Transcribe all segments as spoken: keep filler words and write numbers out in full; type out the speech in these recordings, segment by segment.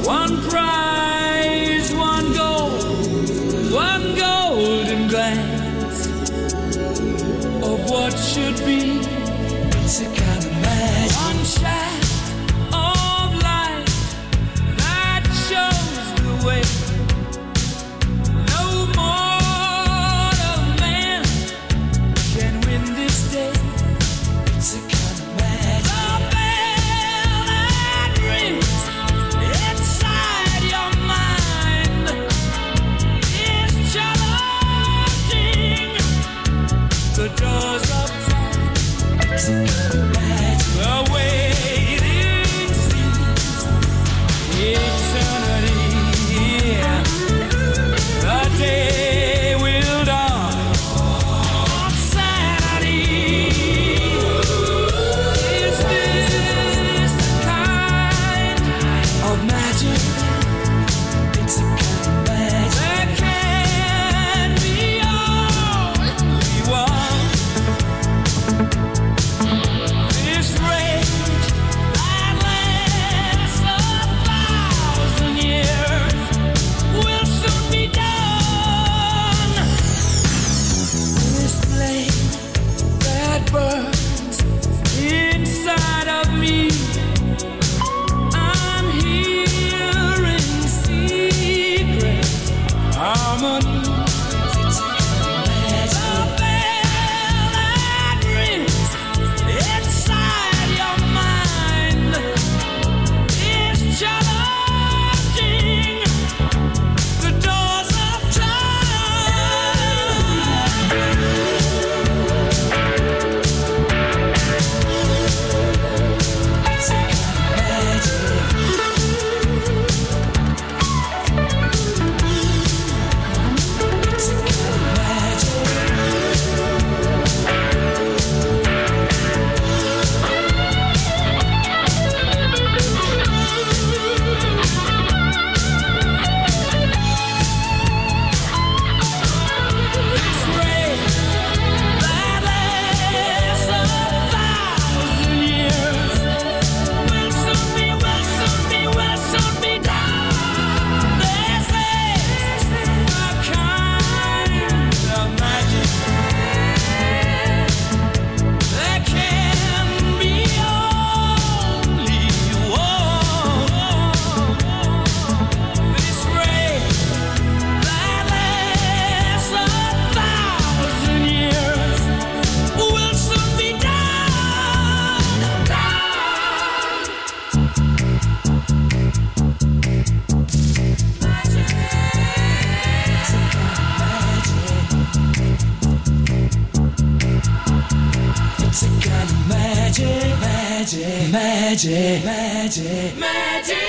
One prize, one gold, one golden glance of what should be. It's a kind of magic. One shaft of light that shows the way. No mortal man can win this day. It's a kind of magic. The bell that rings inside your mind is challenging the doors of time. It's a kind of magic. The waiting seems eternity. Yeah. The day will dawn on Saturday. Is this the kind of magic? It's a kind of magic. There can be only one. This rage that lasts a thousand years will soon be done. This flame that burns inside of me, I'm hearing secret harmonies. It's a magic. The bell that rings inside your mind is challenging the doors of time. It's a kind of magic. It's a kind of magic. This rain that lasts a thousand years will soon be, will soon be, will soon be done. This is a kind of magic. There can be only one. This rain that lasts a thousand years will soon be done. It's a kind of magic, magic, magic, magic, magic.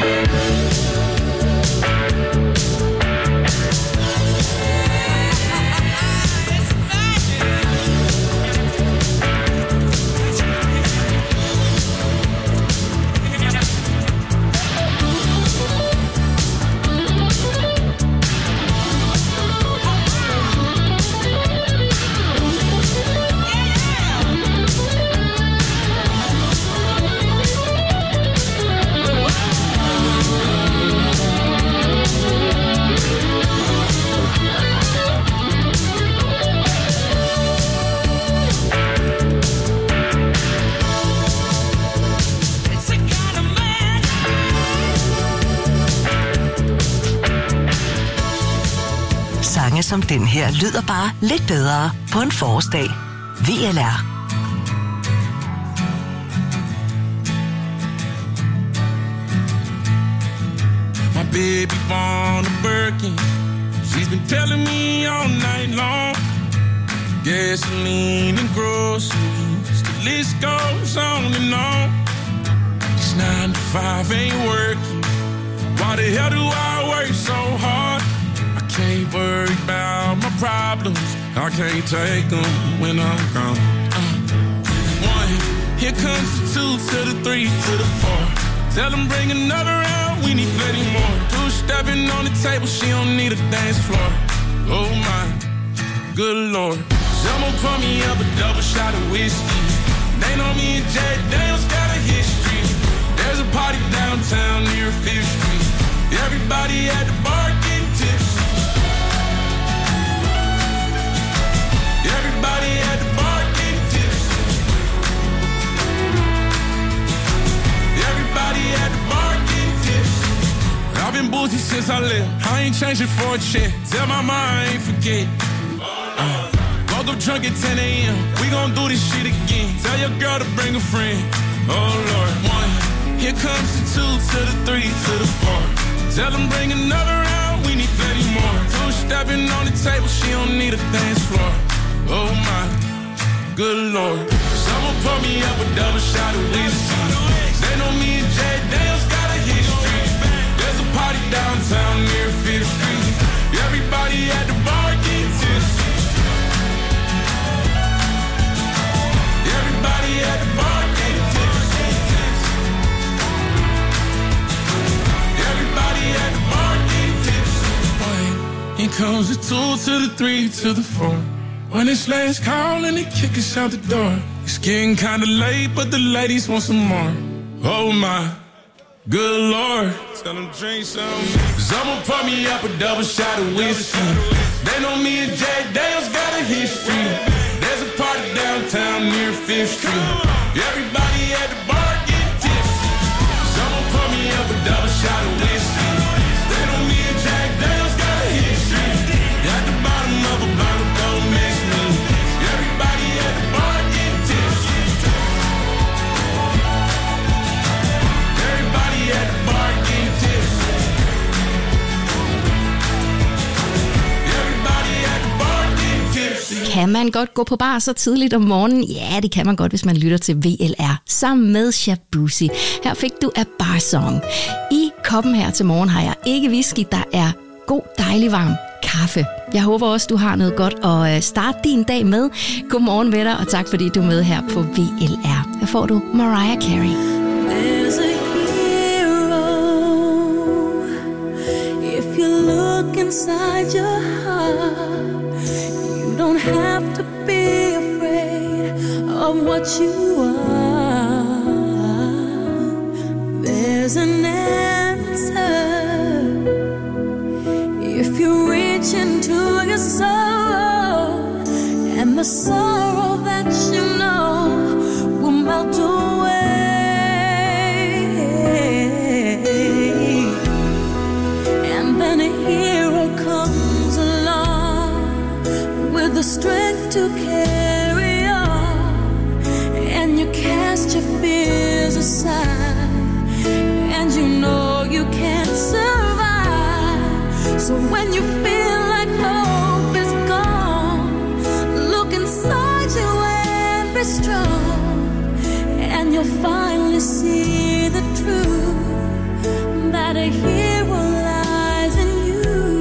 It's a kind of magic. Sange som den her lyder bare lidt bedre på en forårsdag. V L R. My baby want a Birkin. She's been telling me all night long. Gasoline and groceries, the list goes on and on. This nine to five ain't working. Why the hell do I work so hard? I can't worry about my problems. I can't take them when I'm gone. Uh, one, here comes the two to the three to the four. Tell them bring another round, we need plenty more. Two stepping on the table, she don't need a dance floor. Oh my, good lord. Someone pour me up a double shot of whiskey. They know me and Jay Daniels got a history. There's a party downtown near Fifth Street. Everybody at the bar getting tipsy. Everybody at the bar getting tipsy. Everybody at the bar getting tipsy. I've been boozy since I left. I ain't changing for a check. Tell my mom I ain't forget. Uh, woke up drunk at ten a.m. We gon' do this shit again. Tell your girl to bring a friend. Oh Lord, one. Here comes the two to the three to the four. Tell them bring another round. We need plenty more. Two stepping on the table. She don't need a dance floor. Oh my, good Lord. Someone pour me up a double shot of whiskey. They know me and Jay Daniels got a history. There's a party downtown near Fifth Street. Everybody at the bar getting tipsy. Everybody at the bar getting tipsy. Everybody at the bar getting tipsy. One, here comes the two to the three to the four. When it's last call and they kick us out the door. It's getting kinda late, but the ladies want some more. Oh my, good Lord. Tell them drink some. Someone pour me up a double shot of whiskey. They know me and Jay Daniels got a history. There's a party downtown near Fifth Street. Everybody at the bar getting tipsy. Someone pour me up a double shot of whiskey. They know me and Jack Daniels got a history. At the bottom of a bottle, don't mix me. Everybody at the bar getting tipsy. Everybody at the bar getting tipsy. Everybody at the bar getting tipsy. Kan man godt gå på bar så tidligt om morgenen? Ja, det kan man godt, hvis man lytter til V L R sammen med Shabuzi. Her fik du A Bar Song. I koppen her til morgen har jeg ikke whisky, der er god, dejlig varm kaffe. Jeg håber også, du har noget godt at starte din dag med. Godmorgen med dig, og tak fordi du er med her på V L R. Her får du Mariah Carey. There's a hero if you look inside your heart. You don't have to be afraid of what you are. There's an answer if you reach into your soul, and the sorrow that you know will melt away. And then a hero comes along with the strength to carry on, and you cast your fears aside, and you know you can't survive. So when you feel like hope is gone, look inside you and be strong, and you'll finally see the truth that a hero lies in you.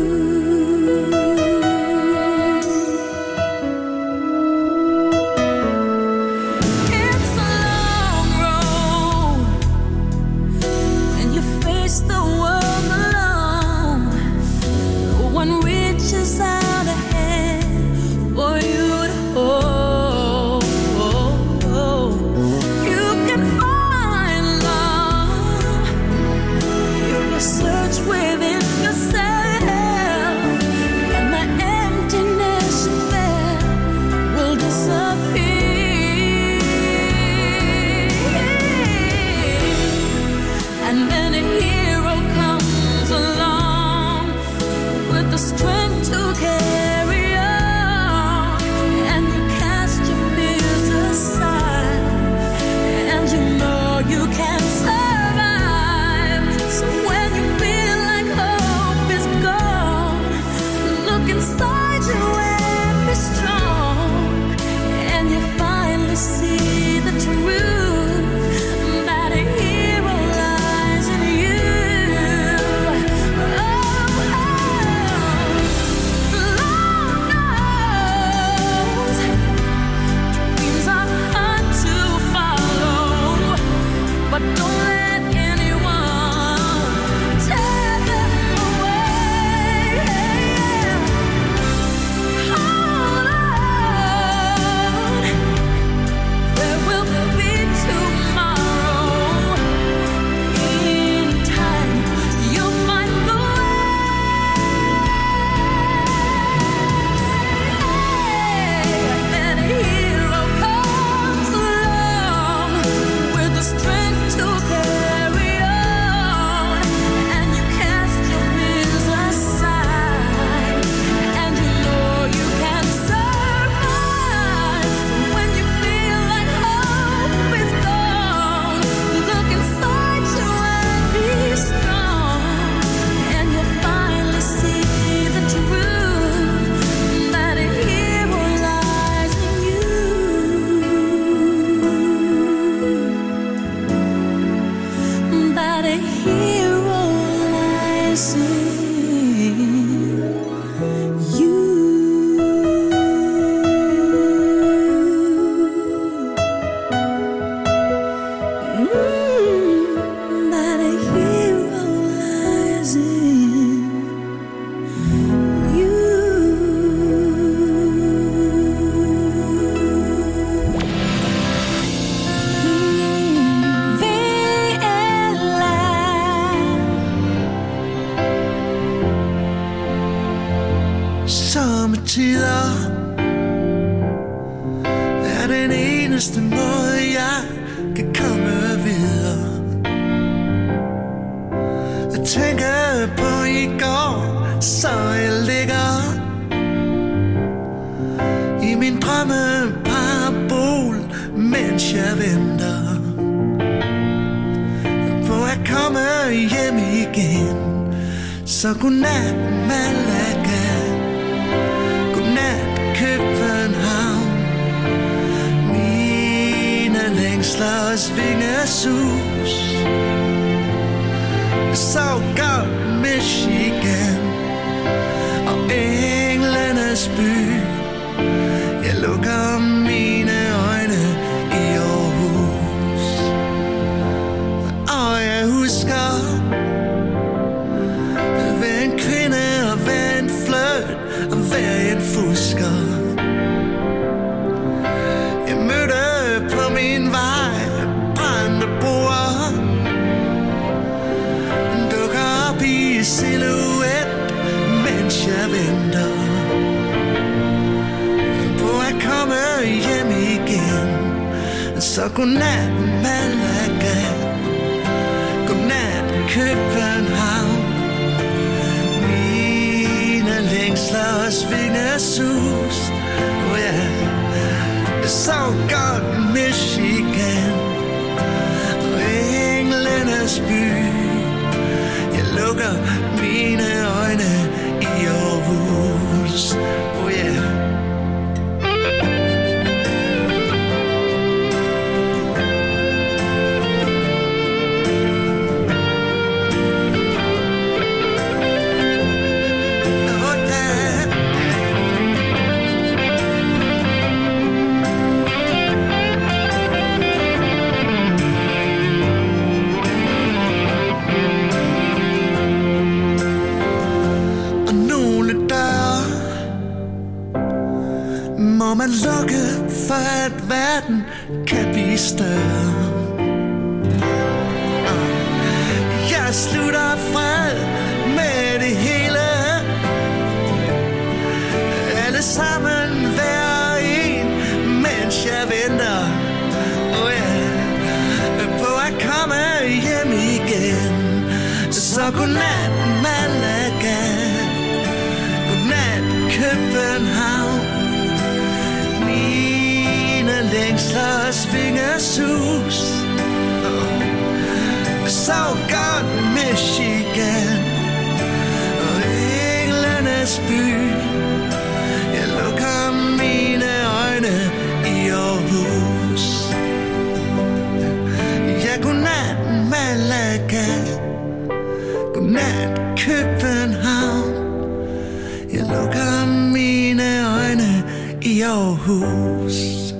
It's a long road when you face the world alone. No one reaches out a hand for you to hold. You can find a hero lies in you. Mm, that a hero lies in you. Sommetider er den eneste måde jeg kan komme videre. Jeg tænker på i går, så jeg ligger i min drømme parabol, mens jeg venter på at komme hjem igen. Så godnat, Malaga. Godnat, København. Mine længsler svinger sus. Så godt Michigan og englenes by. Jeg lukker mine øjne i Aarhus, og jeg husker hver en kvinde og hver en flirt og hver en fusker. Jeg mødte på min vej brændte bord, dukker op i silhuet, mens jeg venter på at komme hjem igen. Så godnat, Malaga. Godnat, København. Mine længsler svinger sus. Oh yeah. Så godt Michigan og englenes by. Jeg lukker mine øjne i Aarhus. Oh yeah. Må man lukke for at verden kan blive større. Jeg slutter fred med det hele. Alle sammen hver en, mens jeg venter oh yeah, på at komme hjem igen. Så godnat, Malaga. Godnat, København. Længsler svinger sus. oh. Så godt Michigan og englenes by. Jeg lukker mine øjne i Aarhus. Ja, godnat, Malaga. Godnat, København. Jeg lukker mine øjne i Aarhus.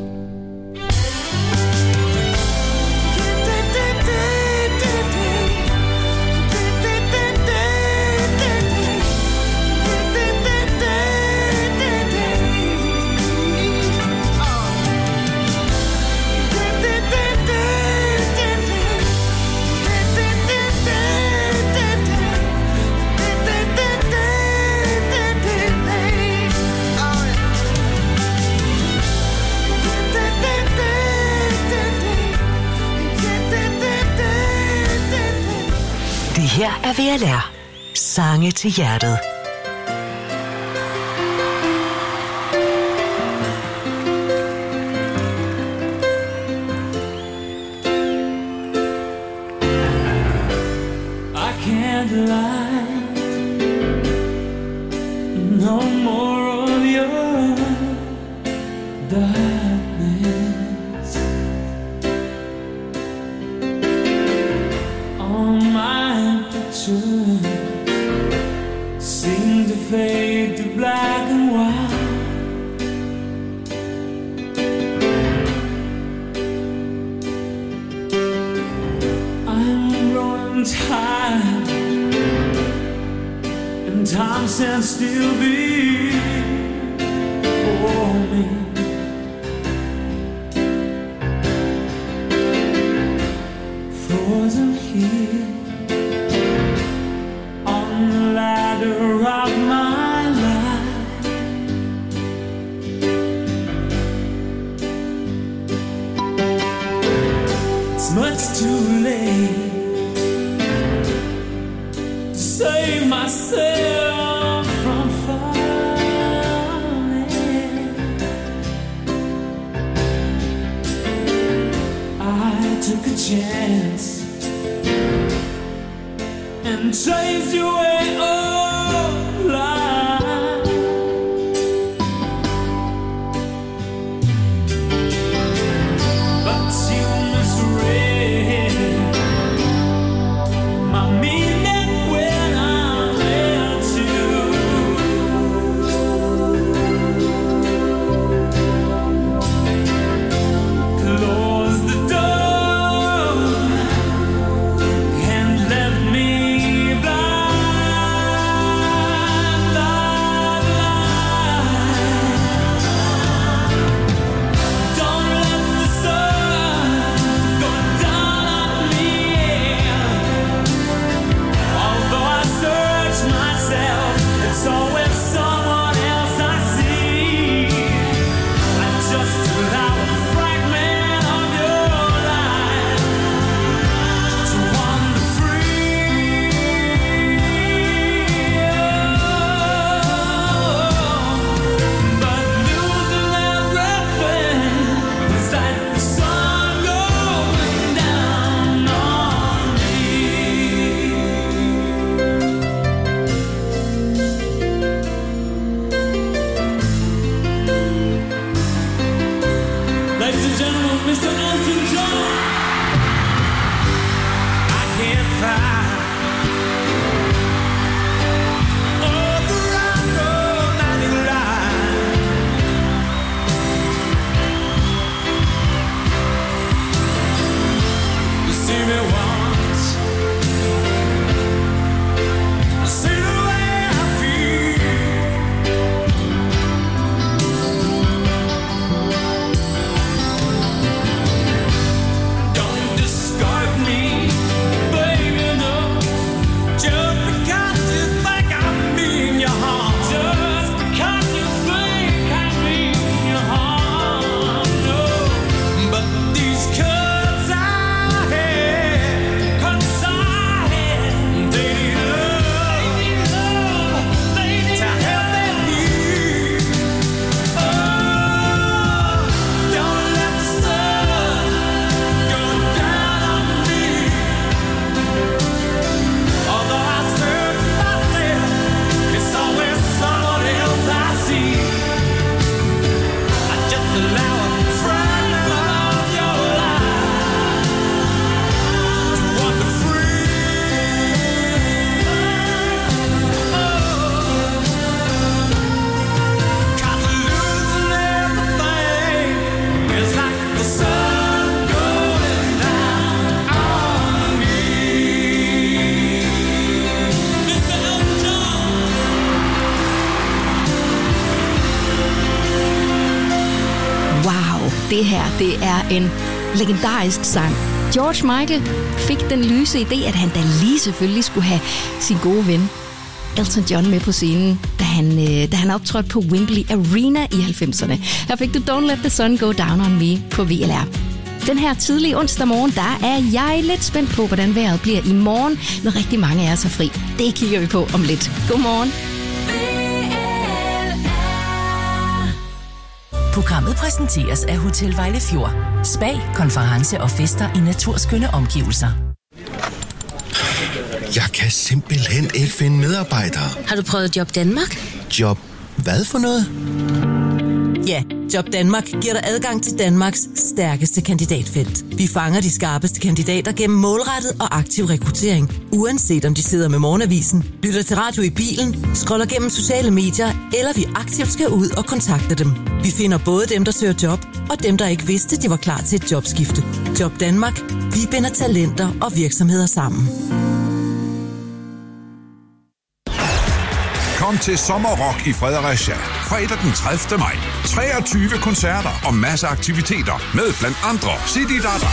Her er V L R. Sange til hjertet. I can't lie. No more of your darkness on my reflection seem to fade to black and white. I'm growing tired, and time stands still before me. Frozen here on the ladder of my life. It's much too late to save myself from falling. I took a chance and chased you away all life. But you misread my meaning when I met you. Close the door and left me blind, blind, blind. Don't let the sun go down on me. Although I search myself, it's always someone else I see. I just allow a fragment of your life to wander free. But losing everything was like the sun going down on me. Ladies and gentlemen, Mister Elton John. I can't find all the right romantic line. You see me once, see the way I feel. Don't discard me, baby, no. Just because you think I mean you harm. Just because you think I mean you harm, no. But these cuts I had, cuts I had, they need love, they need to help them heal. Oh, don't let the sun go down on me. Although I search myself, it's always someone else I see. I just allow a fragment of your life to wander free. Cause losing everything is like the sun going down on me. Mister Elton John. Wow, det her, det er en legendarisk sang. George Michael fik den lyse idé, at han da lige selvfølgelig skulle have sin gode ven Elton John med på scenen, da han, øh, da han optrådte på Wembley Arena i halvfemserne. Her fik du Don't Let the Sun Go Down on Me på V L R. Den her tidlige onsdag morgen, der er jeg lidt spændt på, hvordan vejret bliver i morgen, når rigtig mange af os er fri. Det kigger vi på om lidt. Godmorgen. Programmet præsenteres af Hotel Vejlefjord. Spa, konference og fester i naturskønne omgivelser. Jeg kan simpelthen ikke finde medarbejdere. Har du prøvet Job Danmark? Job hvad for noget? Ja, Job Danmark giver dig adgang til Danmarks stærkeste kandidatfelt. Vi fanger de skarpeste kandidater gennem målrettet og aktiv rekruttering, uanset om de sidder med morgenavisen, lytter til radio i bilen, scroller gennem sociale medier, eller vi aktivt skal ud og kontakte dem. Vi finder både dem, der søger job, og dem, der ikke vidste, de var klar til et jobskifte. Job Danmark. Vi binder talenter og virksomheder sammen. Kom til Sommerrock i Fredericia. Fredag den tredivte maj. treogtyve koncerter og masser af aktiviteter med blandt andre City Dada,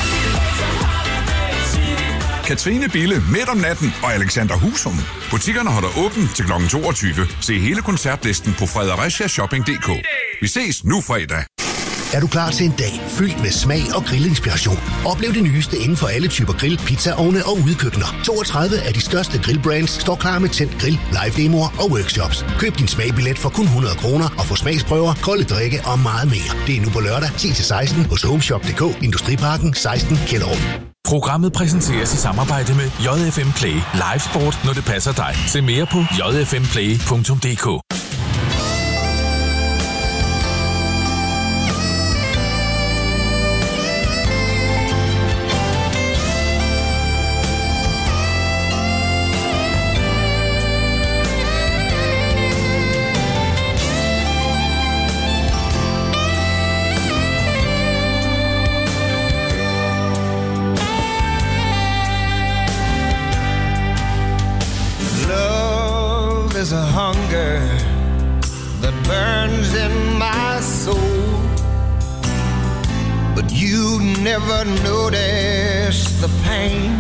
Katrine Bille midt om natten og Alexander Husum. Butikkerne holder åbent til klokken toogtyve. Se hele koncertlisten på fredericia shopping punktum d k. Vi ses nu fredag. Er du klar til en dag fyldt med smag og grillinspiration? Oplev det nyeste inden for alle typer grill, pizzaovne og udekøkkener. toogtredive af de største grillbrands står klar med tændt grill, live demoer og workshops. Køb din smagbillet for kun hundrede kroner og få smagsprøver, kolde drikke og meget mere. Det er nu på lørdag ti til seksten hos homeshop punktum d k, Industriparken seksten Kjellerup. Programmet præsenteres i samarbejde med J F M Play. Live sport, når det passer dig. Se mere på j f m play punktum d k. There's a hunger that burns in my soul, but you never notice the pain.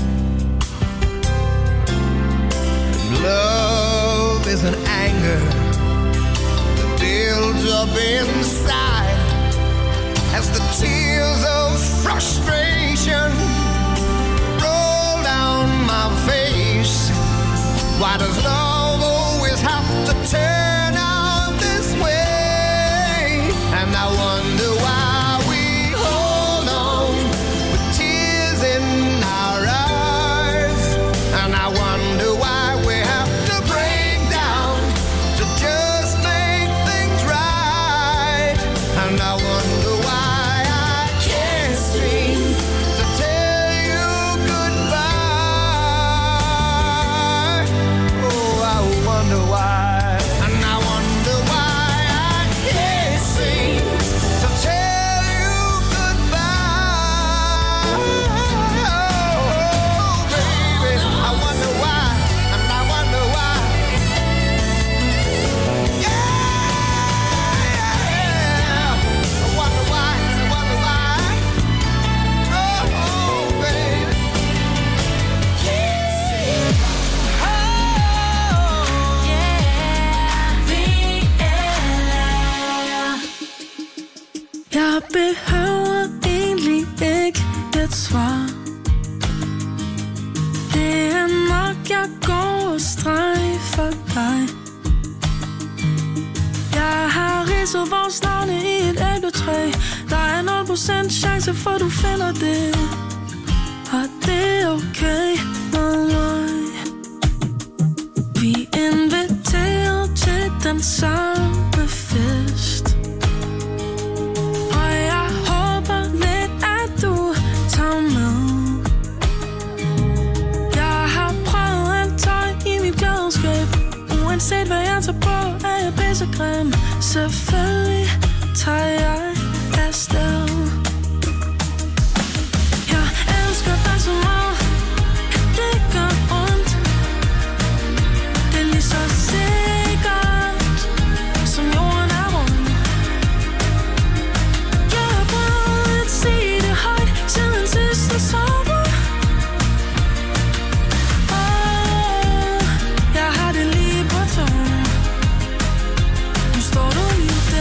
And love is an anger that builds up inside as the tears of frustration roll down my face. Why does love always have to turn out this way? And I wonder why we hold on with tears in our eyes. And I wonder why we have to break down to just make things right. And I wonder why I can't seem to tell you goodbye. Wonder why, and I wonder why I can't seem to tell you goodbye. Oh, baby, I wonder why, and I wonder why. Yeah, I wonder why, I wonder why. Oh, baby, can't see. Jeg behøver egentlig ikke et svar. Det er nok, jeg går og strejfer dig. Jeg har ridset vores navne i et æbletræ. Der er nul procent chance for, du finder det. Og det er okay med mig. Vi inviterer til den samme fest. Uanset hvad jeg tager på, er jeg pissegrim. Selvfølgelig tager jeg afsted. Jeg elsker dig så meget, at det gør ondt. Det er lige så sikkert, som jorden er rund. Jeg har prøvet at sige det højt, siden sidste sommer. Nu står du lige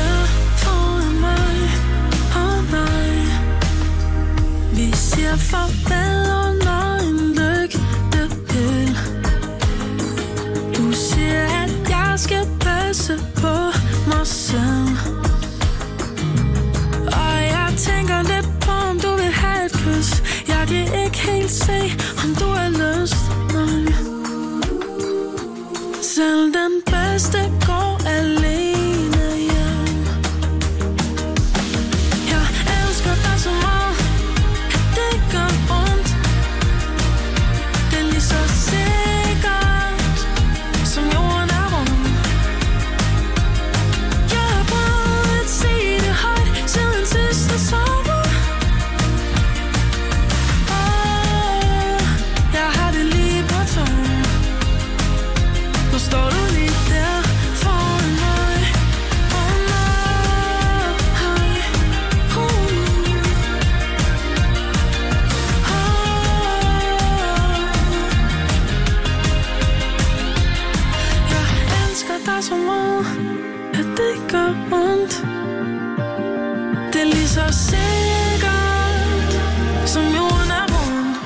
sikker, som jorden er rund.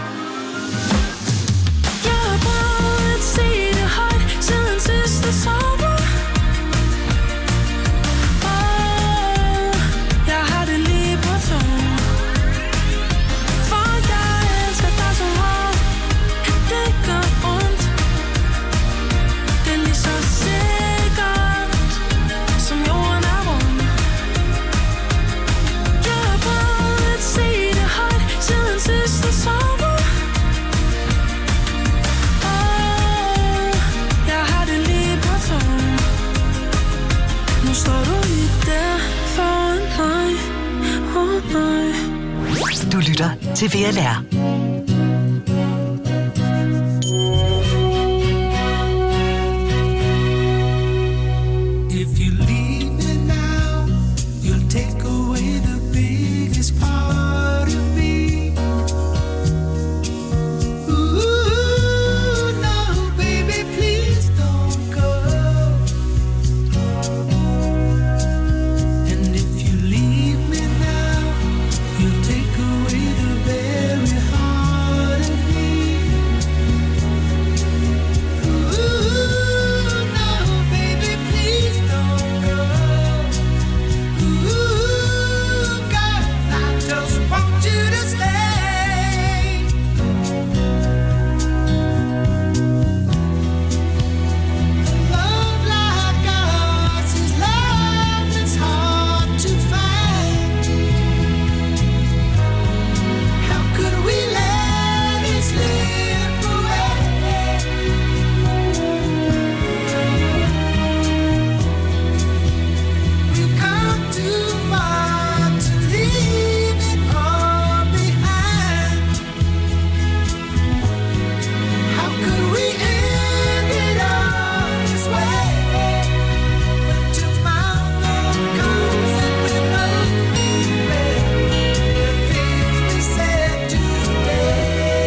Jeg har prøvet at se det højt siden sidste sommer. Åh, jeg har det lige på tungen. For jeg elsker dig så meget, at det gør ondt. Det er lige så sikkert, som jorden er rund. Jeg har prøvet at se det højt siden sidste sommer. Åh, jeg har det lige på tungen. Nu står du lige der foran mig. Åh nej. Du lytter til V L R. If you leave me now, you'll take away the biggest part of me. Ooh, no, baby, please don't go. And if you leave me now, you'll take away the very heart of me. Ooh, no, baby, please don't go. Ooh, girl, I just want you to stay. Love like ours is love that's hard to find. How could we let it slip away? We've come too far to leave it all behind. How could we end it all this way? When tomorrow comes and we both regret the things we said today.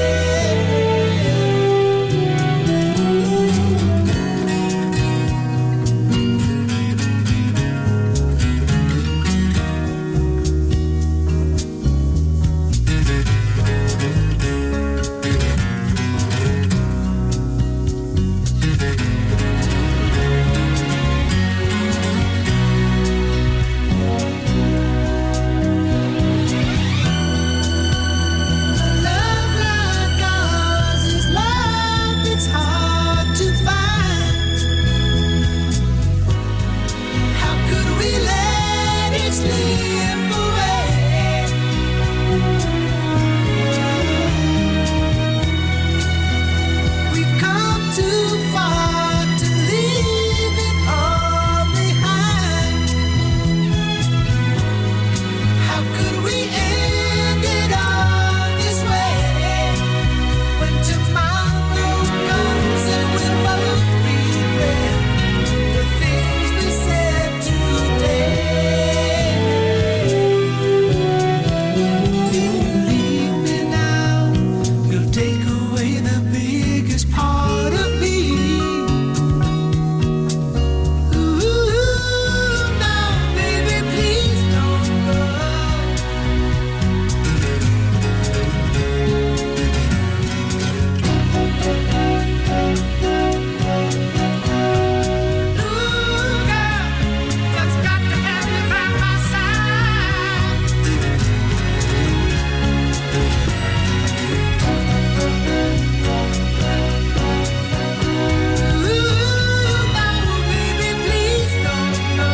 Love like ours is love that's hard to find. How could we let it slip away? We've come too far to leave it all behind. How could we end it all this way? When tomorrow comes and we'll both regret the things we said today. If you leave me now, you'll take away the biggest part of me. Ooh, no, baby, please don't go. Ooh, girl, just got to have you by my side. Ooh, no, baby, please don't go.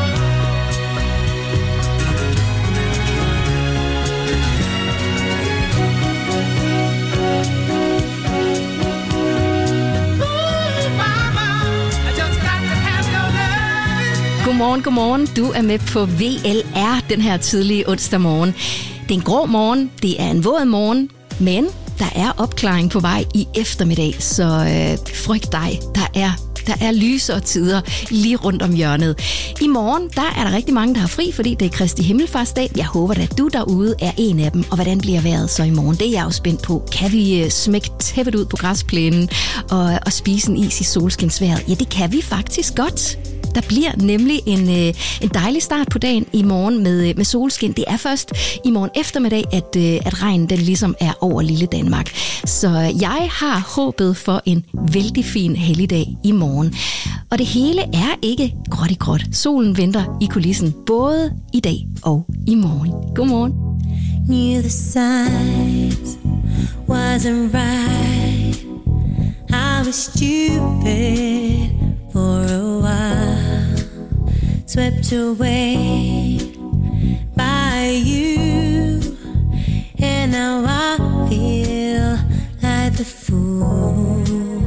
Ooh, mama, I just got to have your love. Godmorgen, godmorgen. Du er med på V L R den her tidlige onsdag morgen. Det er en grå morgen, det er en våd morgen, men der er opklaring på vej i eftermiddag, så øh, frygt dig. Der er Der er lysere tider lige rundt om hjørnet. I morgen, der er der rigtig mange, der har fri, fordi det er Kristi Himmelfartsdag. Jeg håber, at du derude er en af dem. Og hvordan bliver vejret så i morgen? Det er jeg jo spændt på. Kan vi smække tæppet ud på græsplænen og, og spise en is i solskinsvejret? Ja, det kan vi faktisk godt. Der bliver nemlig en, øh, en dejlig start på dagen i morgen med, med solskin. Det er først i morgen eftermiddag, at, øh, at regnen den ligesom er over lille Danmark. Så jeg har håbet for en vældig fin helligdag i morgen. Og det hele er ikke gråt i gråt. Solen venter i kulissen både i dag og i morgen. Godmorgen. Knew the signs wasn't right. I was stupid for a while, swept away by you, and now I feel like the fool.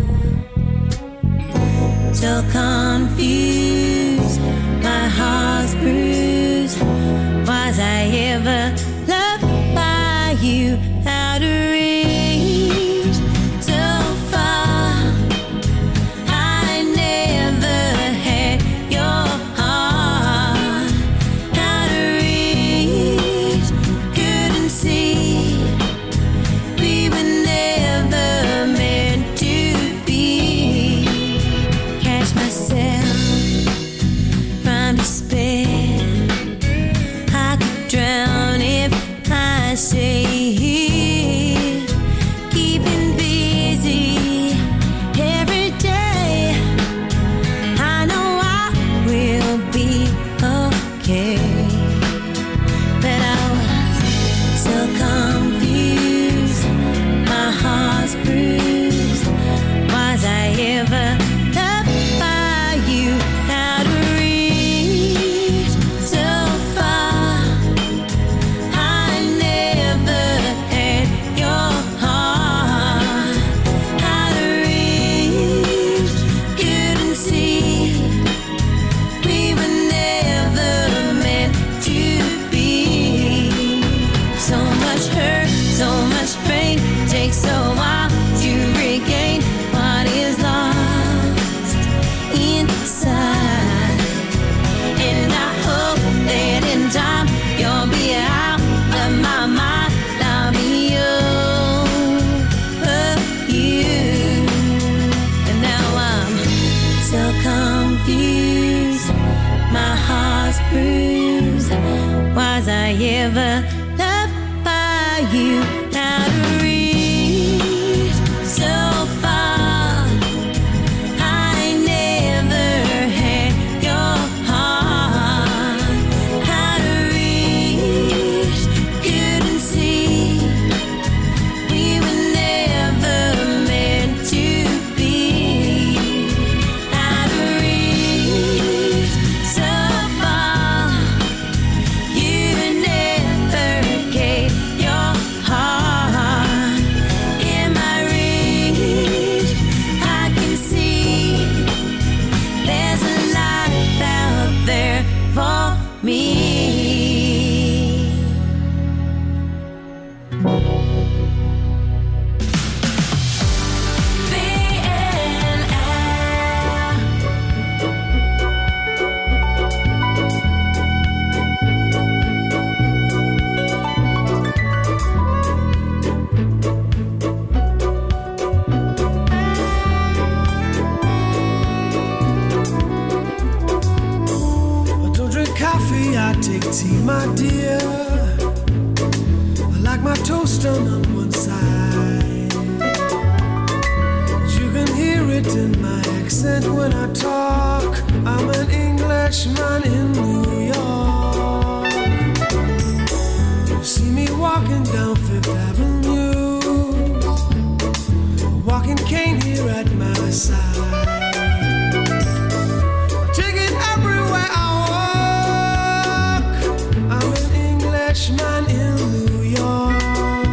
So confused, my heart's bruised. Was I ever loved by you? Out of reach, so far. I never had your heart. Out of reach, couldn't see. We were never meant to be. Catch myself from despair. I could drown if I stay here, keeping busy every day. I know I will be okay, but I was so confused, my heart's bruised. Was I ever loved by you? Out of reach, so far. I never had your heart. Out of reach, couldn't see. We were never meant to be. So much hurt, so much pain. Takes so while to regain what is lost inside. And I hope that in time you'll be out of my mind. I'll be over you. And now I'm so confused, my heart's bruised. Was I ever loved by you? Out of reach, so far. I never had your heart. Out of reach, couldn't see. We were never meant to be. Out of reach, so far. You never gave your heart. In my reach, I can see there's a life out there for me. I don't drink coffee, I take tea, my dear. I like my toast done on one side. You can hear it in my accent when I talk. I'm an Englishman in New York. You see me walking down Fifth Avenue, a walking cane here at my side. Take it everywhere I walk. I'm an Englishman in New York.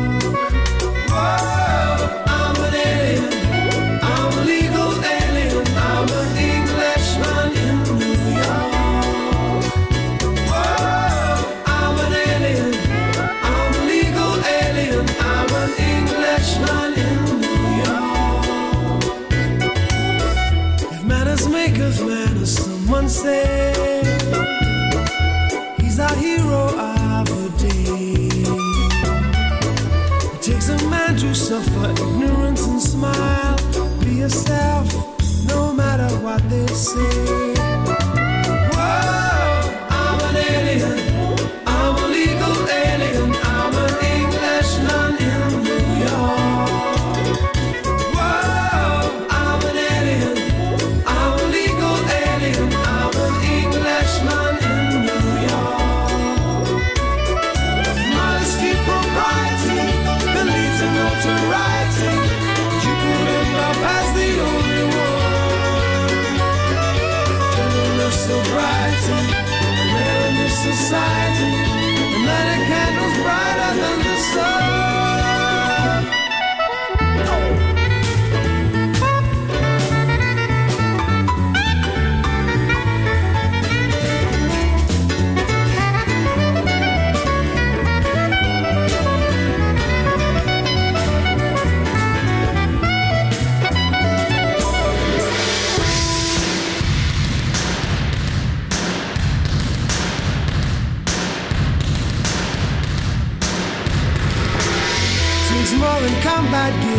Whoa, I'm an alien. I'm a legal alien. I'm an Englishman in New York. Whoa, I'm an alien. I'm a legal alien. I'm an Englishman in New York. If manners make us manners, someone say he's our hero of the day. It takes a man to suffer ignorance and smile. Be yourself, no matter what they say.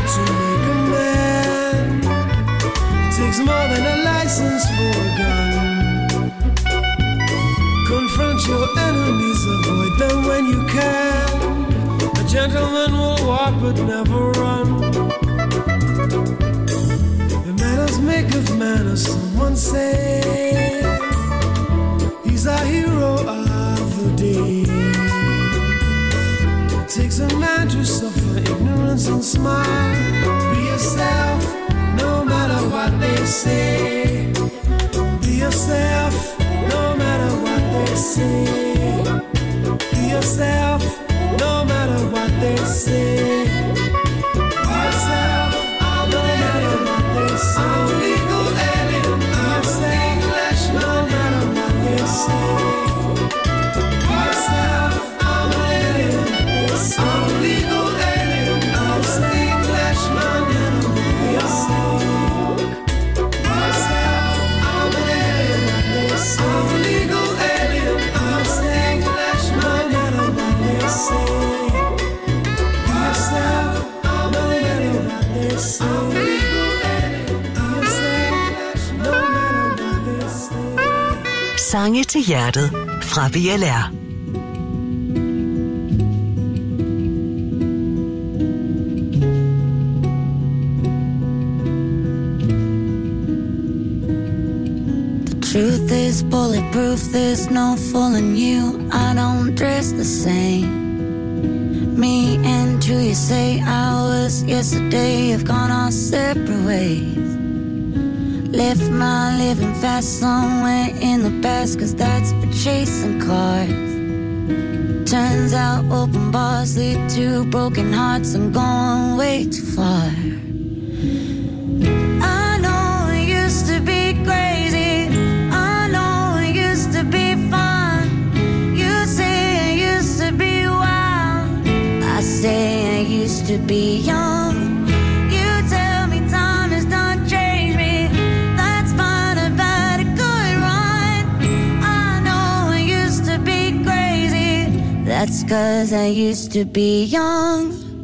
to make a man. It takes more than a license for a gun. Confront your enemies, avoid them when you can. A gentleman will walk but never run. The manners make of manners, someone say. He's our hero of the day. It takes a man to suffer ignorance and smile. Be yourself, no matter what they say. Be yourself, no matter what they say. Be yourself, no matter what they say. Be yourself, no matter what they say. I'm a legal alien, I'm a Englishman, no matter what they say. Be yourself, I'm an alien, I'm a legal alien, I'm a Englishman, no matter what they say. Be yourself, I'm an alien, I'm a legal alien, I'm a Englishman, no matter what they say. Be yourself, I'm an alien, I'm a legal alien, I'm a Englishman, no matter what they say. Sange til hjertet fra V L R. Truth is bulletproof, there's no fooling you. I don't dress the same. Me and you, you say hours yesterday have gone our separate ways. Left my living fast somewhere in the past, cause that's for chasing cars. Turns out open bars lead to broken hearts. I'm going way too far. I know it used to be crazy, I know it used to be fun. You say I used to be wild, I say I used to be young. You tell me time has done changed me, that's fine, I've had a good run. I know I used to be crazy, that's cause I used to be young.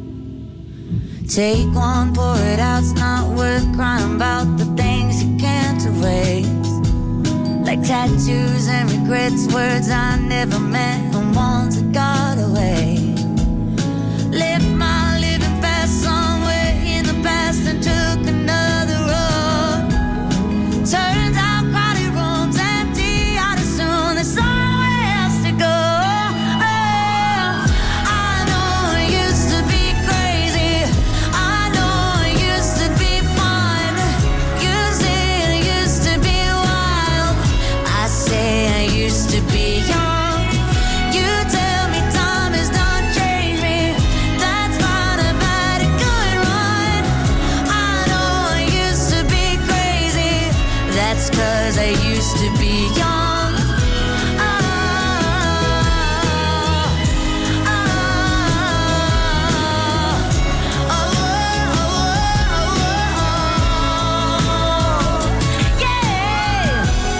Take one, pour it out, it's not worth crying about the things you can't erase. Like tattoos and regrets, words I never meant and ones that got away. Left my living fast somewhere in the past and took another road. Turns out crowded rooms empty, I'd assume there's somewhere else to go. Oh, I know it used to be crazy, I know it used to be fun. You say it used to be wild, I say I used to be young. You tell me time has done changed me, that's fine, I've had a good run. I know I used to be crazy, that's cause I used to be young. Oh, oh, oh, oh, oh, yeah.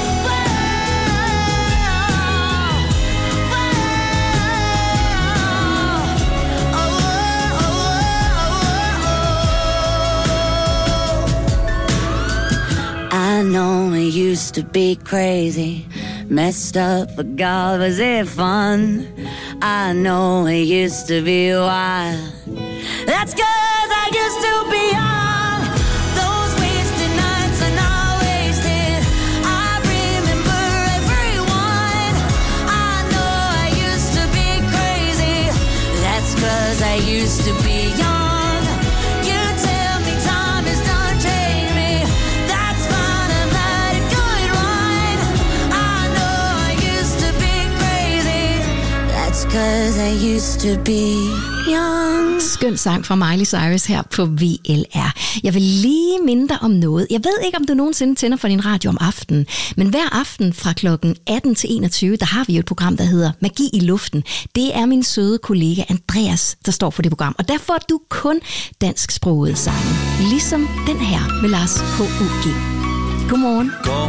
I know it used to be crazy, messed up, but God, was it fun? I know it used to be wild, that's cause I used to be young. Those wasted nights are not wasted, I remember everyone. I know I used to be crazy, that's cause I used to be young. You tell me time has done changed me, that's fine, I've had a good run. I know I used to be crazy, that's cause I used to be young. Skøn sang fra Miley Cyrus her på V L R. Jeg vil lige minde dig om noget. Jeg ved ikke, om du nogensinde tænder for din radio om aftenen, men hver aften fra klokken atten til enogtyve, der har vi jo et program, der hedder Magi i luften. Det er min søde kollega Andreas, der står for det program, og der får du kun dansksprogede sange, ligesom den her med Lars H U G. Godmorgen. Går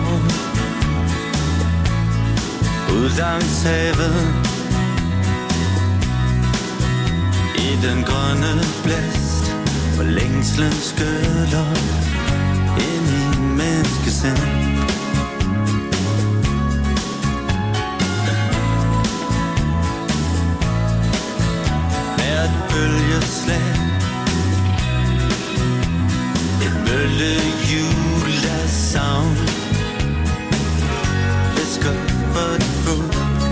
ud langs havet i den grønne blæst, hvor længslen skyller ind i menneskesind. Hvert bølgeslag, et møllehjul af savn, fisker for dit fod.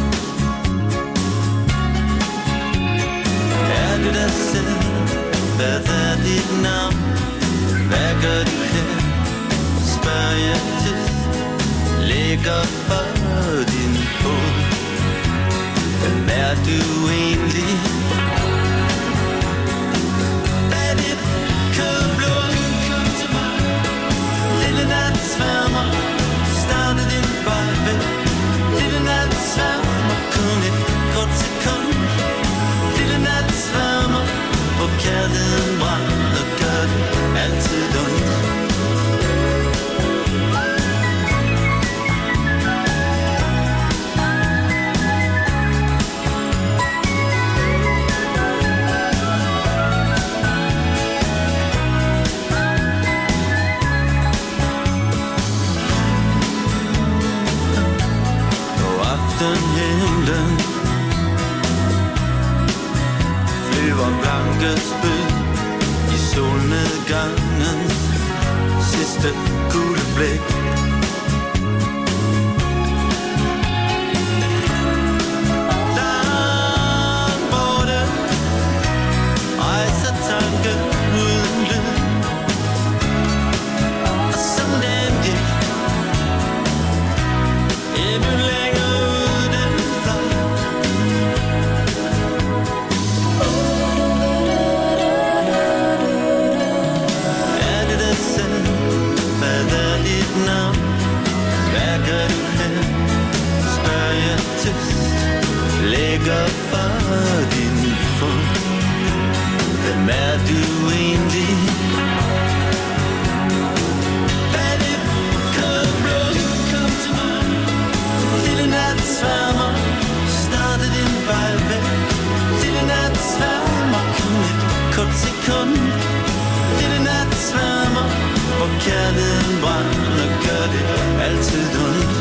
Er du dig selv? Hvad er dit navn? Hvad gør du her? Spørger jeg tyst, ligger for din fod. Hvem er du egentlig? Hvad er dit kødblod? Lille nat sværmer, starte din vej væk. Lille nat sværmer, kun et kort sekund. Lille nat sværmer, hvor kærligheden brænder, gør det altid ondt. Aftenhimlen flyver blanke spyd i solnedgangens sidste gule blik. Langt borte rejser tanken uden lyd, og som den gik i byen længere ud den fløj. Er det dig selv? Hvad er dit navn? Hvad gør du her? Spørger jeg tyst, ligger for din fod. Hvem er du egentlig? Hvad er dit kødblod? Kom til mig. Lille nat sværmer, starte din vej væk. Lille nat sværmer, kun et kort sekund. Lille nat sværmer, hvor kærligheden brænder, gør det altid ondt.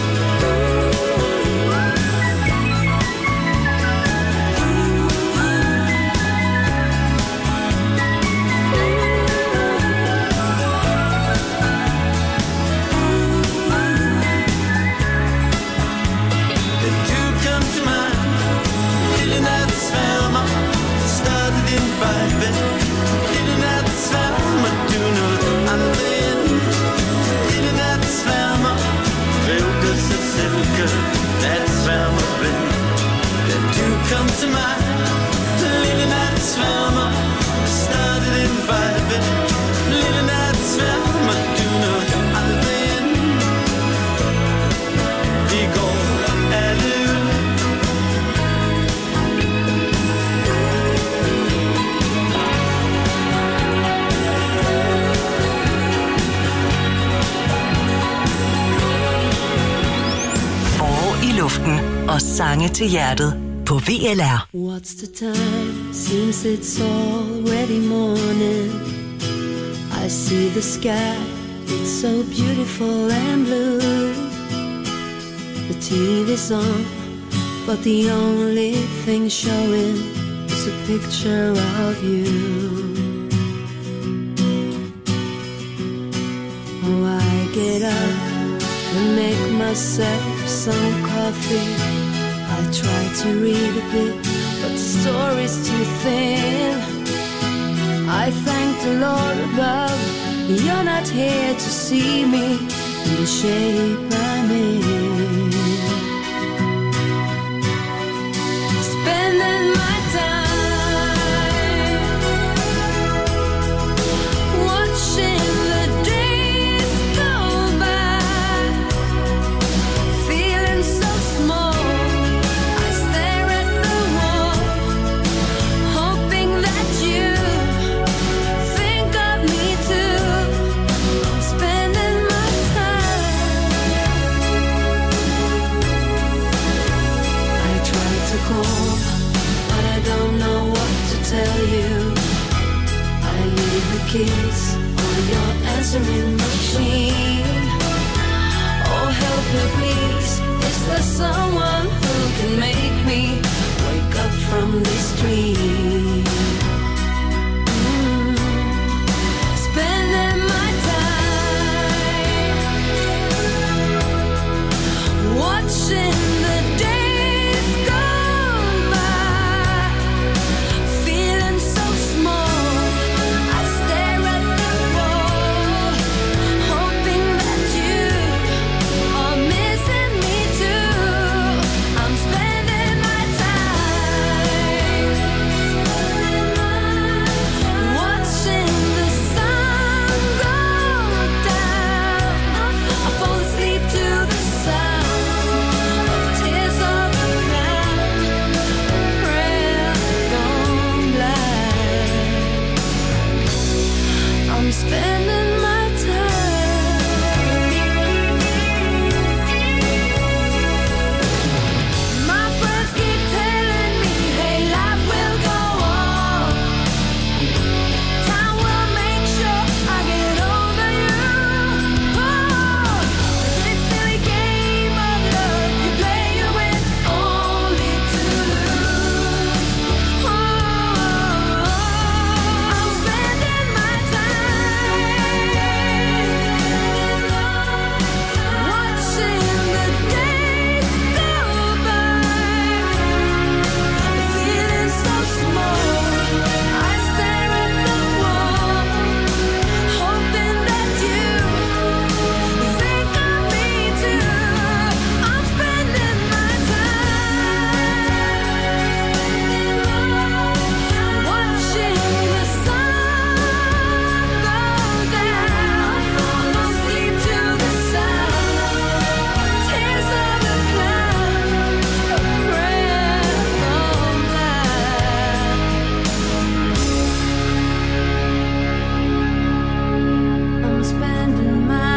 Kom til mig, lille nat sværmer, starte din vej væk. Lille nat sværmer, du nåede aldrig ind. Vi går alle ud. Forår i luften og sange til hjertet på V L R. What's the time? Seems it's already morning. I see the sky, it's so beautiful and blue. The T V's on, but the only thing showing is a picture of you. Oh, I get up and make myself some coffee. I try to read a bit, but the story's too thin. I thank the Lord above, you're not here to see me in the shape I'm in. Spending my time watching the days go by, feeling so small. Spending my time machine. Oh, help me please. Is there someone who can make me wake up from this dream? Mm. Spending my time watching the days go by, feeling so small. I stare at the wall, hoping that you are missing me too. I'm spending my time watching the sun go down. I fall asleep to the sound of tears of a clown, a prayer gone blind. I'm spending my time. My friends keep telling me, hey, life will go on. Time will make sure I get over you. Oh, this silly game of love you play, you win only to lose. Oh, I'm spending my time watching the days go by, feeling so small. I stare at the wall, hoping that you think of me too. I'm spending my time watching the sun go down. Fall asleep to the sound, tears of a clown, a prayer gone blind. I'm spending my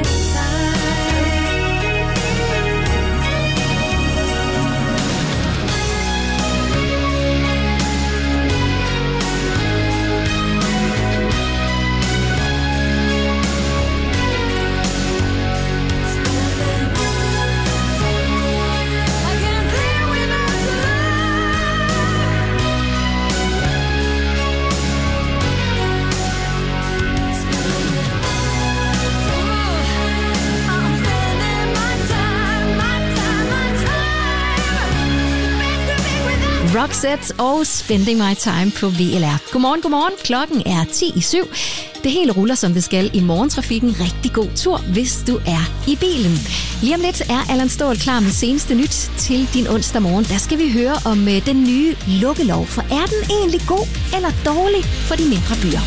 Roxette og Spending My Time på V L R. Godmorgen, godmorgen. Klokken er ti i syv. Det hele ruller, som det skal i morgentrafikken. Rigtig god tur, hvis du er i bilen. Lige om lidt er Allan Ståhl klar med seneste nyt til din onsdag morgen. Der skal vi høre om øh, den nye lukkelov. For er den egentlig god eller dårlig for de mindre byer?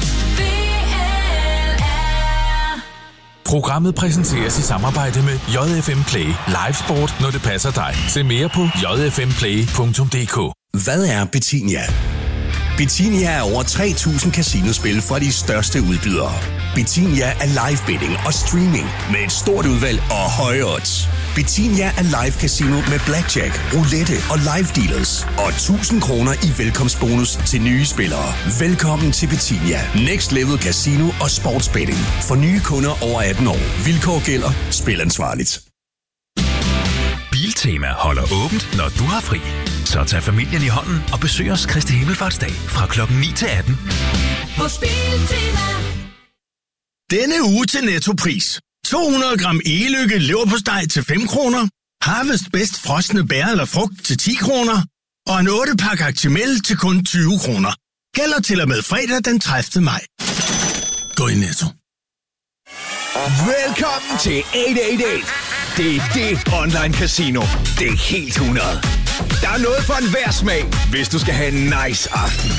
Programmet præsenteres i samarbejde med J F M Play. Live sport, når det passer dig. Se mere på j f m play punktum d k. Hvad er Betinia? Betinia er over tre tusind casinospil fra de største udbydere. Betinia er live betting og streaming med et stort udvalg og høje odds. Betinia er live casino med blackjack, roulette og live dealers. Og tusind kroner i velkomstbonus til nye spillere. Velkommen til Betinia. Next Level Casino og Sportsbetting. For nye kunder over atten år. Vilkår gælder. Spil ansvarligt. Biltema holder åbent, når du har fri. Så tag familien i hånden og besøg os Kristi Himmelfartsdag fra klokken ni til atten. Hos Biltema. Denne uge til Nettopris. to hundrede gram e-lykke leverpostej til fem kroner. Harvest Best frosne bær eller frugt til ti kroner. Og en otte pakke Actimel til kun tyve kroner. Gælder til og med fredag den tredivte maj. Gå i Netto. Velkommen til otte otte otte. Det er det online casino. Det er helt hundrede. Der er noget for enhver smag, hvis du skal have en nice aften.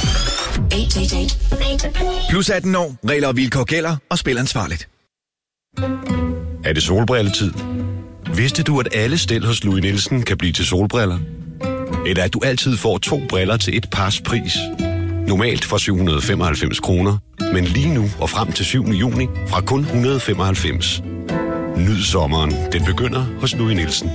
Plus atten år. Regler og vilkår gælder, og spil ansvarligt. Er det solbrilletid? Vidste du, at alle stel hos Louis Nielsen kan blive til solbriller? Eller at du altid får to briller til et pars pris? Normalt for syv hundrede og femoghalvfems kroner, men lige nu og frem til syvende juni fra kun et hundrede og femoghalvfems. Nyd sommeren. Den begynder hos Louis Nielsen.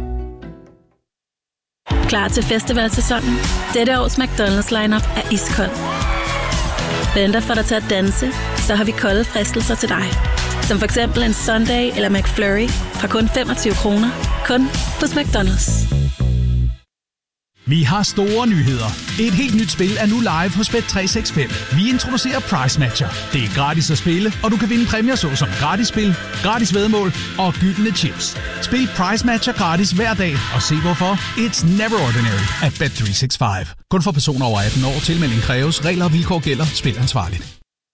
Klar til festivalsæsonen? Dette års McDonald's lineup er iskold. Venter for dig til at danse, så har vi kolde fristelser til dig. Som for eksempel en Sunday eller McFlurry fra kun femogtyve kroner. Kun hos McDonald's. Vi har store nyheder. Et helt nyt spil er nu live hos Bet tre seks fem. Vi introducerer Price Matcher. Det er gratis at spille, og du kan vinde præmier såsom gratis spil, gratis væddemål og gyldne chips. Spil Price Matcher gratis hver dag, og se hvorfor. It's never ordinary at Bet tre seks fem. Kun for personer over atten år. Tilmelding kræves. Regler og vilkår gælder. Spil ansvarligt.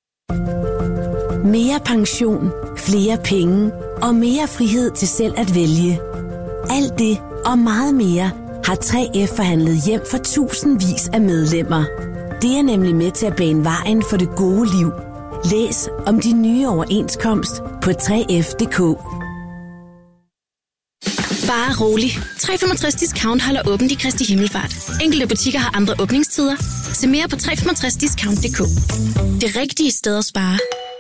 Mere pension, flere penge og mere frihed til selv at vælge. Alt det og meget mere har tre F forhandlet hjem for tusindvis af medlemmer. Det er nemlig med til at bane vejen for det gode liv. Læs om de nye overenskomst på tre F punktum d k. Bare rolig. tre femogtres Discount holder åbent i Kristi Himmelfart. Enkelte butikker har andre åbningstider. Se mere på tre femogtres discount punktum d k. Det rigtige sted at spare.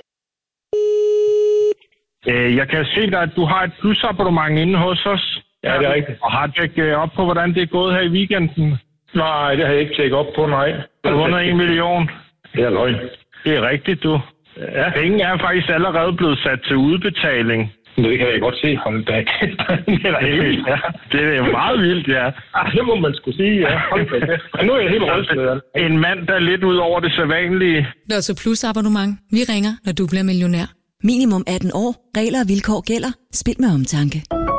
Jeg kan se dig, at du har et plusabonnement inde hos os. Ja, det er rigtigt. Og har tjekket op på, hvordan det er gået her i weekenden? Nej, det har jeg ikke tjekket op på, nej. Du har vundet en million. Det er løgn. Det er rigtigt, du. Ja. Penge er faktisk allerede blevet sat til udbetaling. Det kan jeg godt se. Hold da. Det er da helt vildt, ja. Det er jo meget vildt, ja. Ah, det må man skulle sige, ja. Hold da. Men nu er jeg helt rystet. En mand, der er lidt ud over det sædvanlige. Lotto Plus abonnement. Vi ringer, når du bliver millionær. Minimum atten år. Regler og vilkår gælder. Spil med omtanke.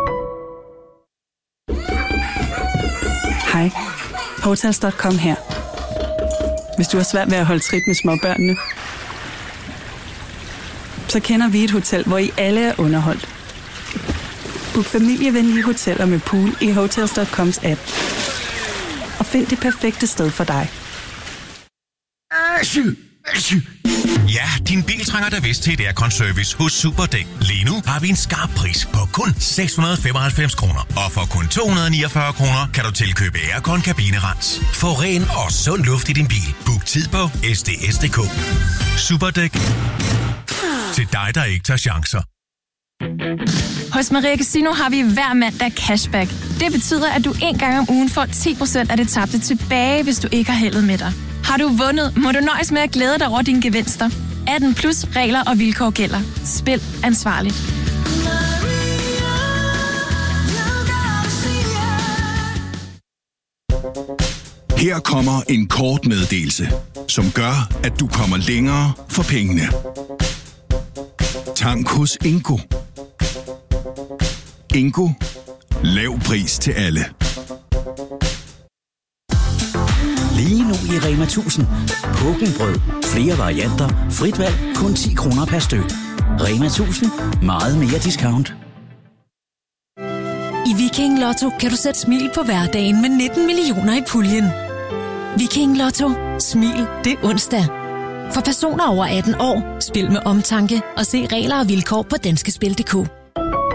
Hej, Hotels punktum com her. Hvis du har svært ved at holde trit med småbørnene, så kender vi et hotel, hvor I alle er underholdt. Book familievenlige hoteller med pool i Hotels punktum coms app. Og find det perfekte sted for dig. Ja, din bil trænger da vist til et aircon-service hos Superdæk. Lige nu har vi en skarp pris på kun seks hundrede og femoghalvfems kroner. Og for kun to hundrede og niogfyrre kroner kan du tilkøbe aircon kabinerens. Få ren og sund luft i din bil. Book tid på s d s punktum d k. Superdæk. Til dig, der ikke tager chancer. Hos Maria Casino har vi hver mandag cashback. Det betyder, at du en gang om ugen får ti procent af det tabte tilbage, hvis du ikke har heldet med dig. Har du vundet, må du nøjes med at glæde dig over dine gevinster. atten plus regler og vilkår gælder. Spil ansvarligt. Her kommer en kort meddelelse, som gør, at du kommer længere for pengene. Tank hos Ingo. Ingo. Lav pris til alle. Lige nu i Rema tusind. Pukkelbrød. Flere varianter. Frit valg. Kun ti kroner per styk. Rema tusind. Meget mere discount. I Viking Lotto kan du sætte smil på hverdagen med nitten millioner i puljen. Viking Lotto. Smil det onsdag. For personer over atten år. Spil med omtanke og se regler og vilkår på danskespil punktum d k.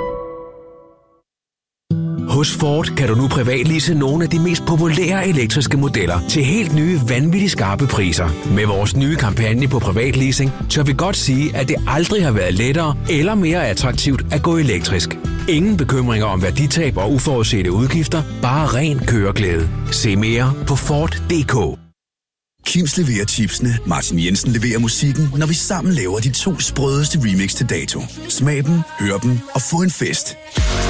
Hos Ford kan du nu privatlease nogle af de mest populære elektriske modeller til helt nye, vanvittigt skarpe priser. Med vores nye kampagne på privatleasing, tør vi godt sige, at det aldrig har været lettere eller mere attraktivt at gå elektrisk. Ingen bekymringer om værditab og uforudsete udgifter, bare ren køreglæde. Se mere på Ford punktum d k. Kims leverer chipsene, Martin Jensen leverer musikken, når vi sammen laver de to sprødeste remix til dato. Smag dem, hør dem og få en fest.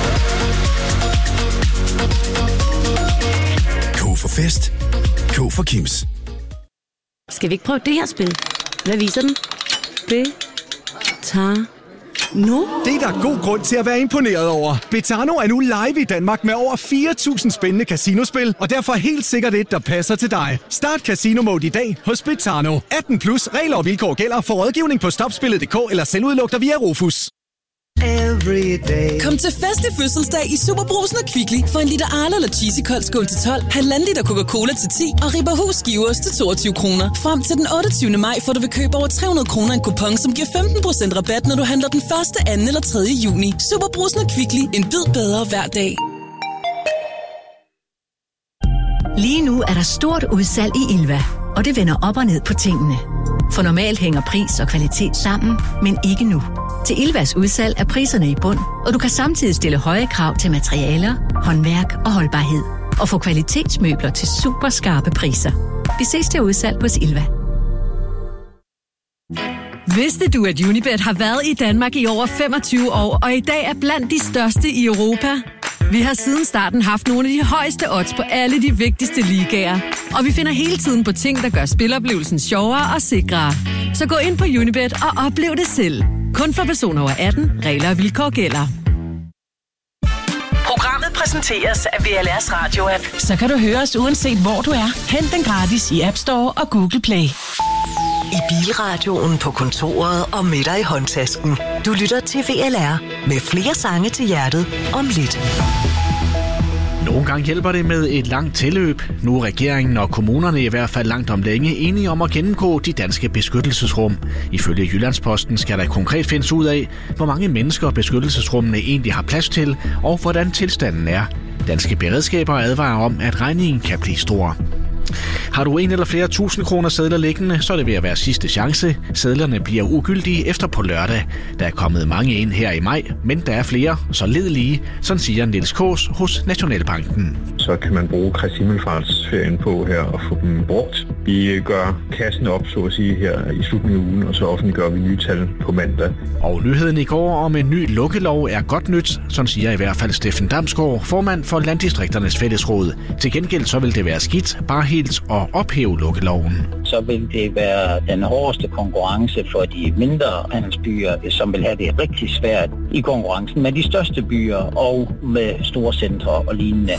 K for fest. K for Kims. Skal vi ikke prøve det her spil? Hvad viser den? B. Ta. No? Det er der god grund til at være imponeret over. Betano er nu live i Danmark med over fire tusind spændende casinospil, og derfor helt sikkert et, der passer til dig. Start Casino Mode i dag hos Betano. atten plus regler og vilkår gælder. For rådgivning på stopspillet punktum d k eller selvudluk dig via Rufus. Kom til fest i fødselsdag i Superbrusen og Kvickly for en liter Arla eller Cheesy Kold skål til tolv, halvanden liter Coca-Cola til ti og Ribberhus skiveost til toogtyve kroner. Frem til den otteogtyvende maj får du ved køb over tre hundrede kroner en kupon, som giver femten procent rabat, når du handler den første, anden eller tredje juni. Superbrusen og Kvickly. En bid bedre hver dag. Lige nu er der stort udsalg i Ilva, og det vender op og ned på tingene. For normalt hænger pris og kvalitet sammen, men ikke nu. Til Ilvas udsalg er priserne i bund, og du kan samtidig stille høje krav til materialer, håndværk og holdbarhed. Og få kvalitetsmøbler til super skarpe priser. Vi ses til udsalg hos Ilva. Vidste du, at Unibet har været i Danmark i over femogtyve år, og i dag er blandt de største i Europa? Vi har siden starten haft nogle af de højeste odds på alle de vigtigste ligaer. Og vi finder hele tiden på ting, der gør spiloplevelsen sjovere og sikrere. Så gå ind på Unibet og oplev det selv. Kun for personer over atten. Regler og vilkår gælder. Programmet præsenteres af V L R's radio-app. Så kan du høre os uanset hvor du er. Hent den gratis i App Store og Google Play. I bilradioen, på kontoret og med dig i håndtasken. Du lytter til V L R med flere sange til hjertet om lidt. Nogle gange hjælper det med et langt tilløb. Nu er regeringen og kommunerne i hvert fald langt om længe enige om at gennemgå de danske beskyttelsesrum. Ifølge Jyllandsposten skal der konkret findes ud af, hvor mange mennesker beskyttelsesrummene egentlig har plads til, og hvordan tilstanden er. Danske beredskaber advarer om, at regningen kan blive stor. Har du en eller flere tusind kroner sedler liggende, så er det ved at være sidste chance. Sedlerne bliver ugyldige efter på lørdag. Der er kommet mange ind her i maj, men der er flere, så led lige, sådan siger Niels Kaas hos Nationalbanken. Så kan man bruge Kristi Himmelfartsferien på her og få dem brugt. Vi gør kassen op, så at sige, her i slutningen af ugen, og så offentliggør vi nye tal på mandag. Og nyheden i går om en ny lukkelov er godt nyt, sådan siger i hvert fald Steffen Damsgaard, formand for Landdistrikternes Fællesråd. Til gengæld så vil det være skidt, bare helt at ophæve lukkeloven. Så vil det være den hårdeste konkurrence for de mindre handelsbyer, som vil have det rigtig svært i konkurrencen med de største byer og med store centre og lignende.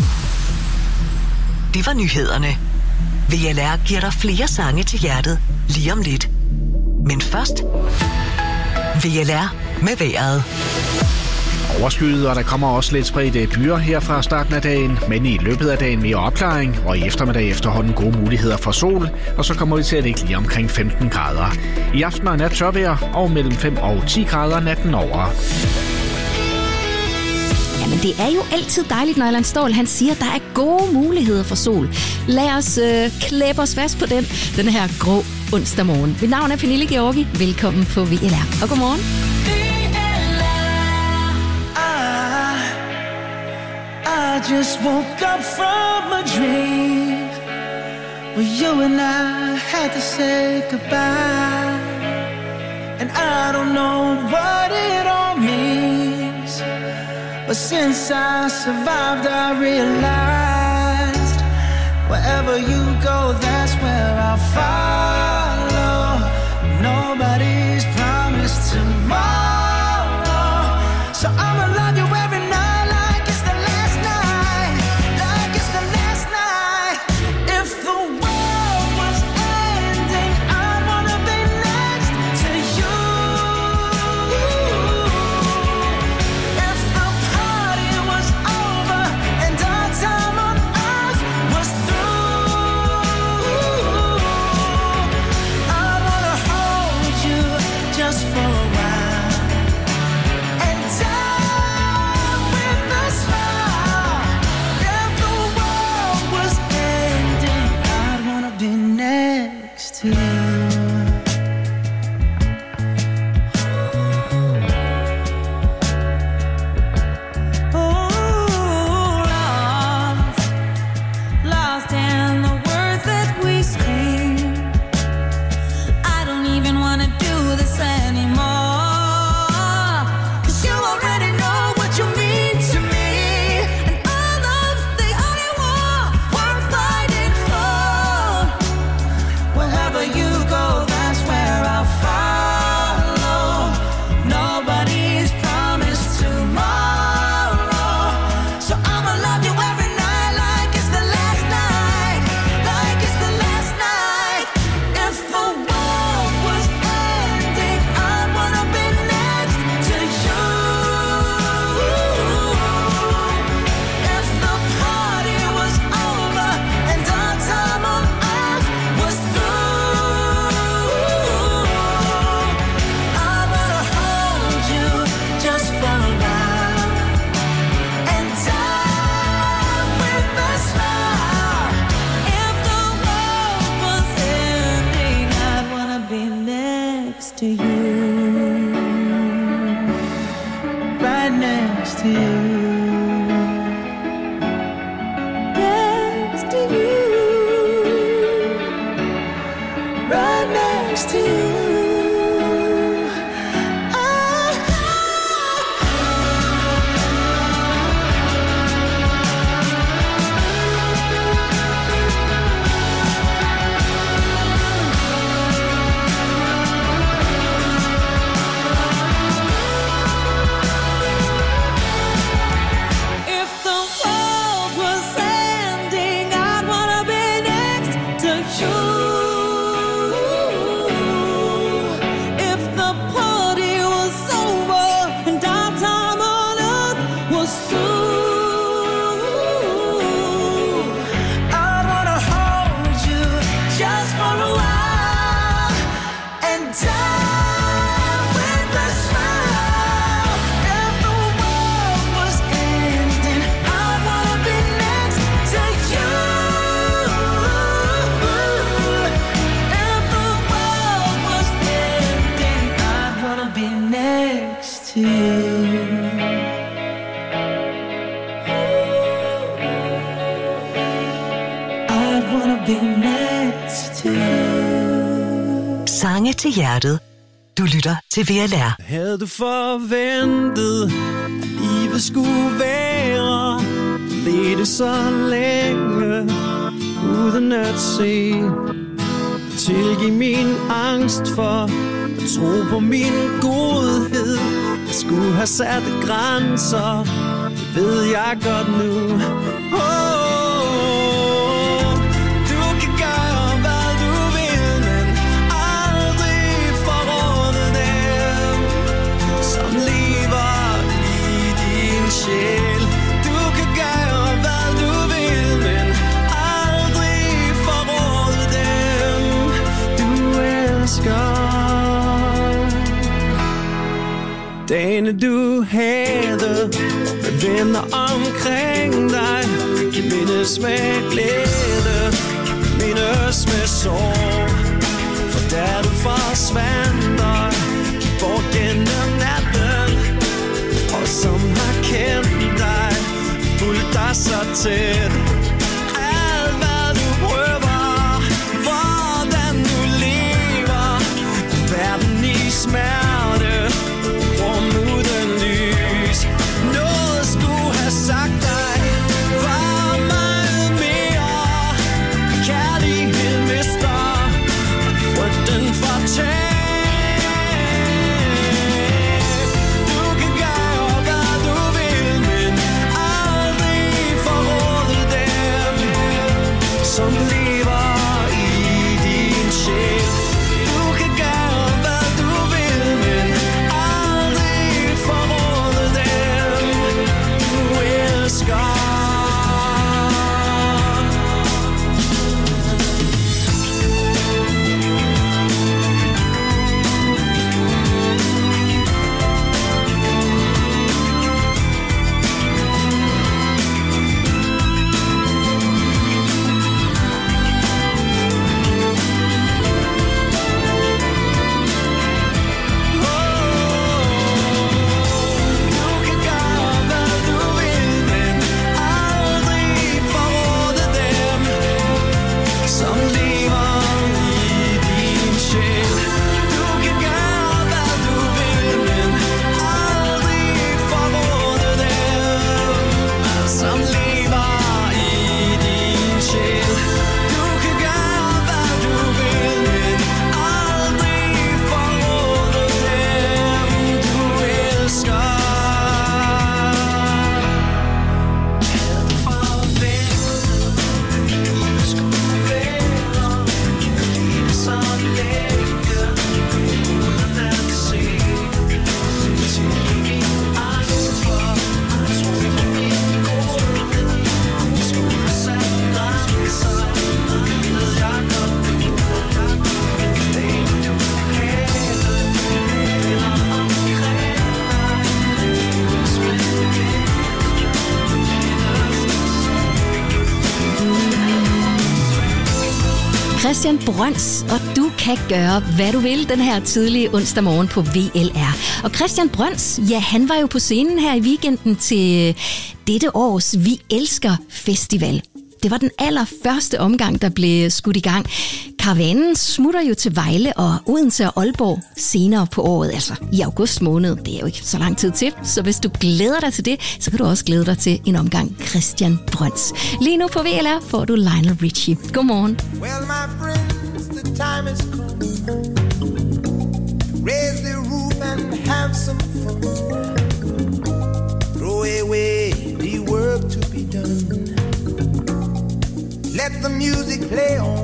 Det var nyhederne. V L R giver dig flere sange til hjertet lige om lidt. Men først V L R med vejret. Overskyet, og der kommer også lidt spredte byer her fra starten af dagen, men i løbet af dagen mere opklaring, og i eftermiddag efterhånden gode muligheder for sol, og så kommer vi til at ligge lige omkring femten grader. I aften og nat tørvejr, og mellem fem og ti grader natten over. Jamen det er jo altid dejligt, når Allan Ståhl han siger, at der er gode muligheder for sol. Lad os øh, klæbe os fast på den, den her grå onsdag morgen. Mit navn er Pernille Georgi. Velkommen på V L R, og godmorgen. I just woke up from a dream where you and I had to say goodbye. And I don't know what it all means, but since I survived I realized wherever you go, that's where I'll follow. Nobody's promised tomorrow, so I'ma love you every night. Right next to you. I'd wanna be next to you. Sange til hjertet. Du lytter til V L R. Havde du forventet, livet skulle være, ledte så længe, uden at se. Tilgiv min angst for at tro på min godhed. Jeg skulle have sat grænser, det ved jeg godt nu. Oh. Du kan gøre, hvad du vil, men aldrig forråde dem, du elsker. Dagene du havde med venner omkring dig, kan mindes med glæde, mindes med sorg. For da du forsvandt dig bort gennem natten, og som har kendt dig, fulgt dig så tæt. Alt hvad du prøver, hvordan du lever, verden i smerte, rum uden lys. Noget skulle have sagt dig, var meget mere. Kærlighed mister, frygten fortæller. Som lever i din sjæl. Du kan gøre, hvad du vil, men aldrig forråde dem, du elsker. Christian Brøns, og du kan gøre, hvad du vil den her tidlige onsdag morgen på V L R. Og Christian Brøns, ja, han var jo på scenen her i weekenden til dette års Vi Elsker Festival. Det var den allerførste omgang, der blev skudt i gang. Karavanen smutter jo til Vejle og Odense og Aalborg senere på året, altså i august måned. Det er jo ikke så lang tid til, så hvis du glæder dig til det, så kan du også glæde dig til en omgang Christian Brøns. Lige nu på V L R får du Lionel Richie. Godmorgen. Well, my friends, the time has come. Raise the roof and have some fun. Throw away the work to be done. Let the music play on.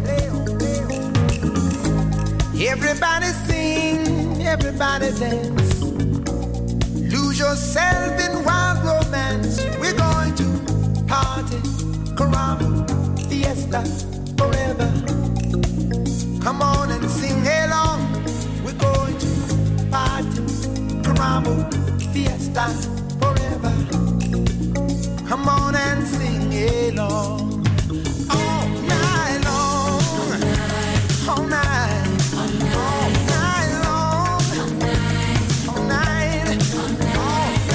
Everybody sing, everybody dance. Lose yourself in wild romance. We're going to party, caramba, fiesta, forever. Come on and sing along. We're going to party, caramba, fiesta, forever. Come on and sing along. All night long, all night, all night long, all night, all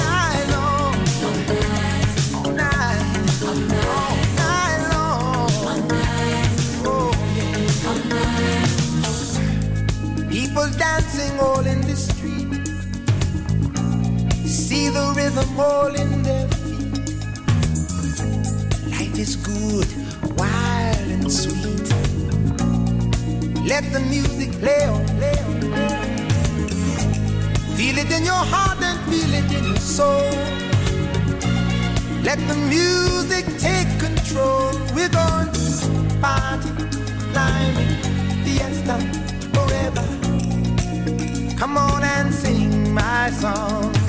small in their feet. Life is good, wild and sweet. Let the music play on, play on, play on. Feel it in your heart and feel it in your soul. Let the music take control. We're going to party, climbing, fiesta, forever. Come on and sing my song.